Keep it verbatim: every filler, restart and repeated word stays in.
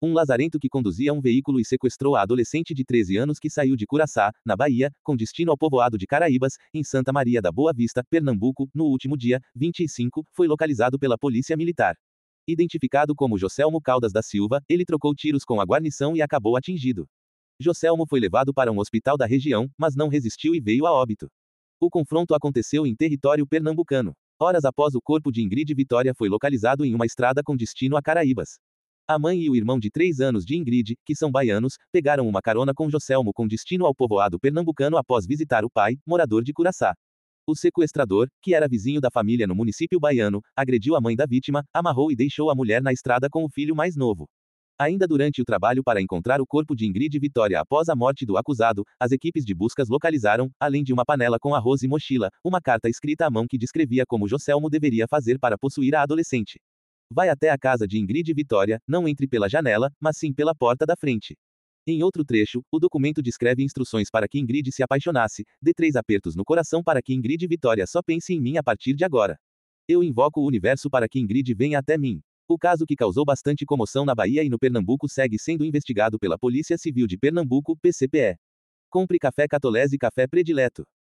Um lazarento que conduzia um veículo e sequestrou a adolescente de treze anos que saiu de Curaçá, na Bahia, com destino ao povoado de Caraíbas, em Santa Maria da Boa Vista, Pernambuco, no último dia vinte e cinco, foi localizado pela Polícia Militar. Identificado como Joselmo Caldas da Silva, ele trocou tiros com a guarnição e acabou atingido. Joselmo foi levado para um hospital da região, mas não resistiu e veio a óbito. O confronto aconteceu em território pernambucano. Horas após o corpo de Ingrid Vitória foi localizado em uma estrada com destino a Caraíbas. A mãe e o irmão de três anos de Ingrid, que são baianos, pegaram uma carona com Joselmo com destino ao povoado pernambucano após visitar o pai, morador de Curaçá. O sequestrador, que era vizinho da família no município baiano, agrediu a mãe da vítima, amarrou e deixou a mulher na estrada com o filho mais novo. Ainda durante o trabalho para encontrar o corpo de Ingrid Vitória após a morte do acusado, as equipes de buscas localizaram, além de uma panela com arroz e mochila, uma carta escrita à mão que descrevia como Joselmo deveria fazer para possuir a adolescente. Vai até a casa de Ingrid Vitória, não entre pela janela, mas sim pela porta da frente. Em outro trecho, o documento descreve instruções para que Ingrid se apaixonasse, dê três apertos no coração para que Ingrid Vitória só pense em mim a partir de agora. Eu invoco o universo para que Ingrid venha até mim. O caso que causou bastante comoção na Bahia e no Pernambuco segue sendo investigado pela Polícia Civil de Pernambuco, P C P E. Compre café Catolese e café predileto.